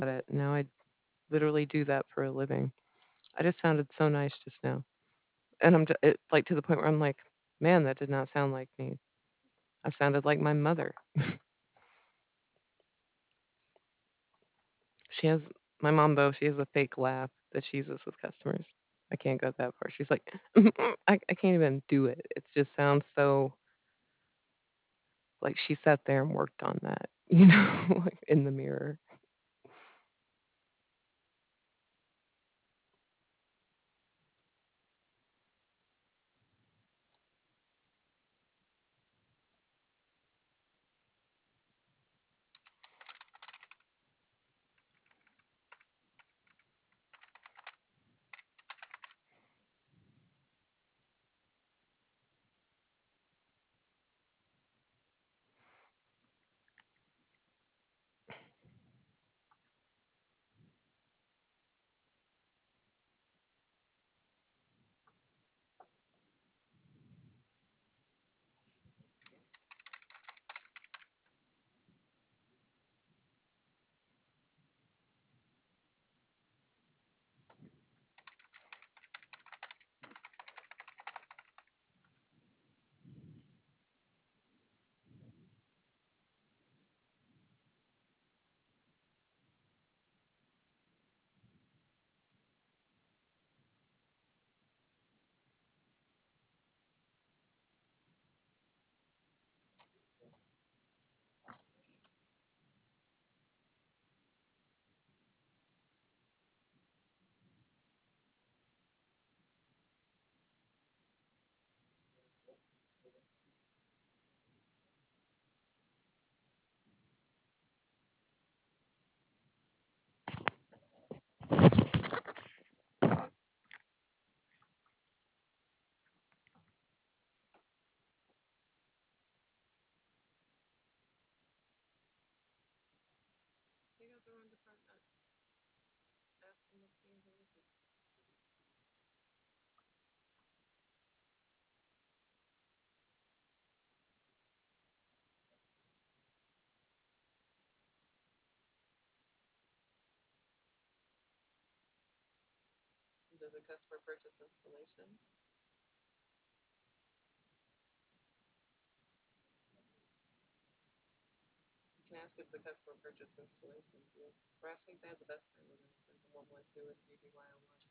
at it. Now I literally do that for a living. I just sounded so nice just now. And like to the point where I'm like, man, that did not sound like me. I sounded like my mother. She has my mom though, she has a fake laugh that she uses with customers. I can't go that far. She's like, I can't even do it. It just sounds so like she sat there and worked on that, like in the mirror. Take out the wrong department. Ask them to change everything. Does a customer purchase installation? You can ask if the customer purchased installation too. Or ask if they had the best kind of internet, like the 112 or 3 DYO1.